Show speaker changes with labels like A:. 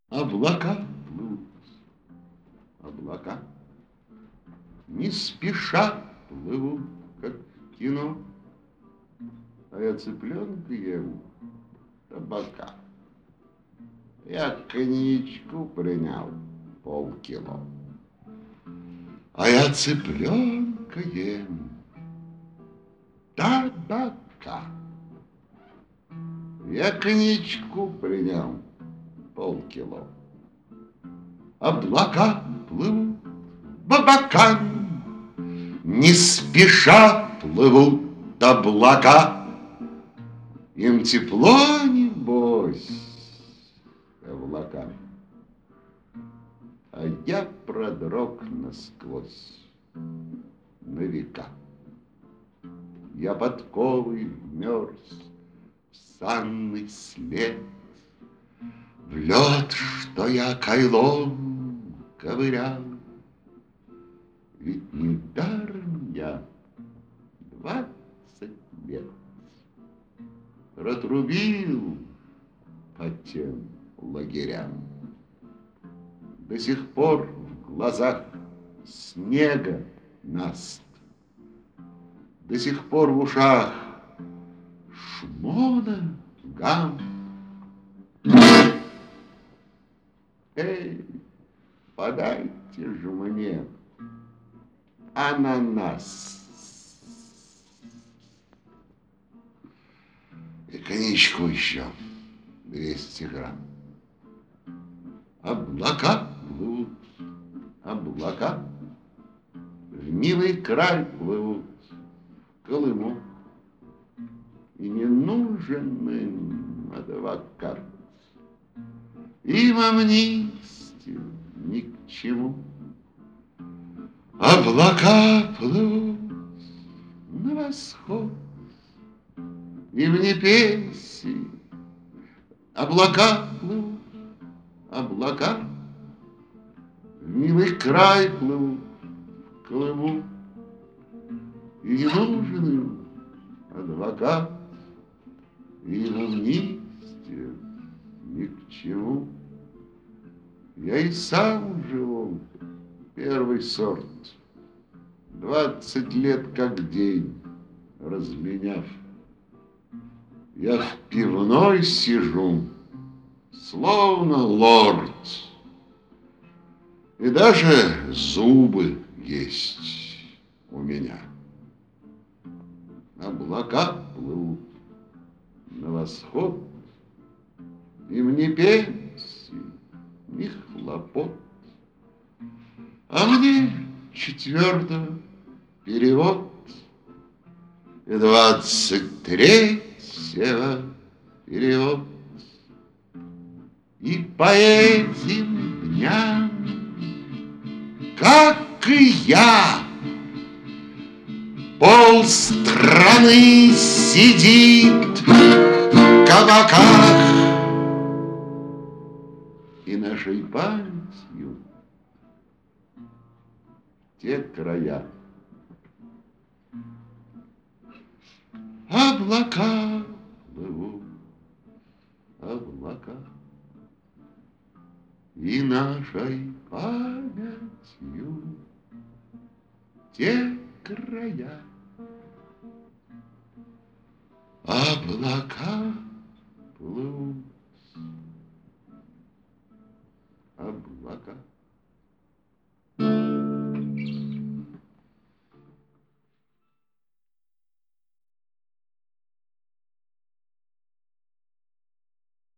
A: Облака плывут, облака не спеша плывут, как в кино, а я цыпленка ем табака. Я коньячку принял полкило, а я цыпленка ем табака. Я коньячку принял полкило. Облака плывут бабакам, не спеша плывут облака. Им тепло, небось, облакам, а я продрог насквозь на века. Я подковой мерз в санный след, в лед, что я кайлом ковырял. Ведь недаром я 20 лет протрубил по тем лагерям. До сих пор в глазах снега наст, до сих пор в ушах шмона гам. Эй, подайте же мне ананас и коньячку еще 200 грамм. Облака плывут, облака в милый край плывут, в Колыму. И не нужен им адвокат, им амнистия ни к чему. Облака плывут на восход, и в Непесии облака плывут, облака в милый край плывут, в Колыму. И не нужен им адвокат, и амнистия ни к чему. Я и сам живу первый сорт, 20 лет как день разменяв. Я в пивной сижу, словно лорд, и даже зубы есть у меня. Облака плывут на восход, и мне пенсии, ни хлопот. А мне 4-го перевод и 23-го перевод. И по этим дням, как и я, полстраны сидит в кабаках, и нашей памятью те края. Облака плывут, облака, и нашей памятью те края. Облака плывут, облака.